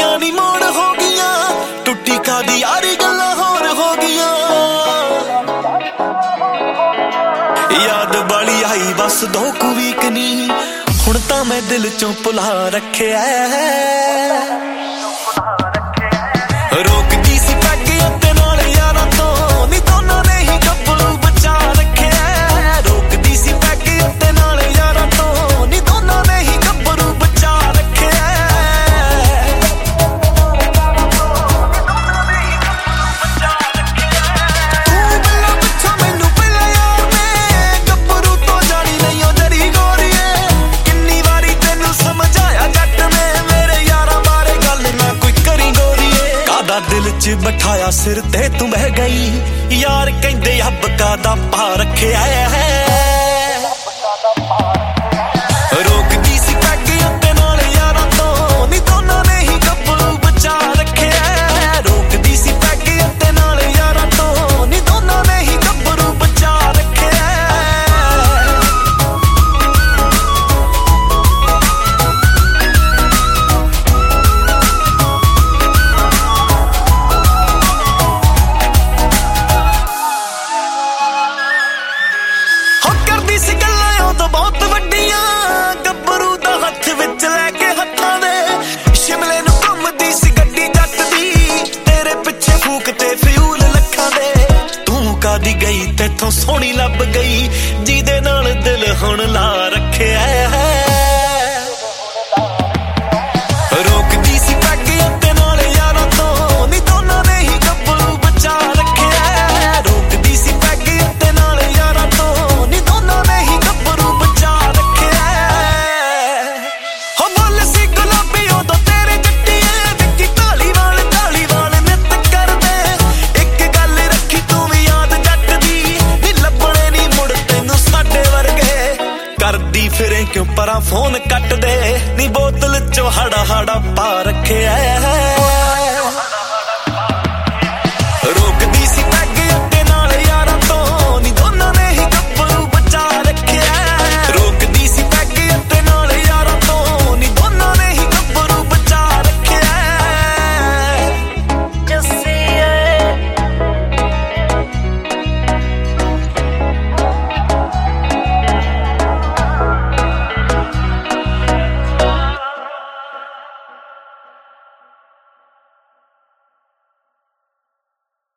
गड्डियां नी मोड़ हो गईयां, टुट्टी कादी यारी गल्लां होर हो गईयां। याद बाली आई बस 2 वीक नी, हुण तां मैं दिल चों भुला रखिया। रोकदी सी पैग उत्ते नाल यारां तो, नी दोनां ने ही गब्बरू बचा रखिया। रोकदी सी पैग उत्ते नाल यारां तो, नी दोनां ने ही गब्बरू बचा रखिया। तू मिला पिछों मैनू पहला यार ने, गब्बरू तो जानी नहीं ओ जरी गोरीए। किन्नी वारी तैनू समझाया जट ने, मेरे यारां बारे गल ना कोई करी गोरीए। कादा दिल च बिठाया सिर ते तू बह गई, यार कहंदे अब कादा पा रखिया है। रोकदी सी पैग उत्ते नाल यारां तो, नी दोनां ने ही गब्बरू बचा रखिया। रोकदी सी पैग उत्ते नाल यारां तो, नी दोनां ने ही गब्बरू बचा रखिया। करदी सी गल्लां उदों बहुत वड्डियां, गब्बरू दा हत्थ विच लैके हत्थां दे। शिमले नूं घुमदी सी गड्डी जट दी, तेरे पिछे फूक ते फ्यूल लखां दे। तू कादी गई तेथों सोहणी लभ गई, जिहदे नाल दिल हुण ला रखिया है। रोकदी सी पैग उत्ते नाल यारां तो, नी दोनां ने ही गब्बरू बचा रखिया। रोकदी सी पैग उत्ते नाल यारां तो, नी दोनां ने ही गब्बरू बचा रखिया। हो बोल सी गुलाबी उदों तेरे जट्टिए, विक्की ढालीवाल नित करदे। इक गल रखी तू भी याद जट दी, नी लभणे नी मुड़ तैनू साडे वर्गे। करदी फिरे क्यों परां फोन कट दे, नी बोतल चो हाड़ा पा रखिया।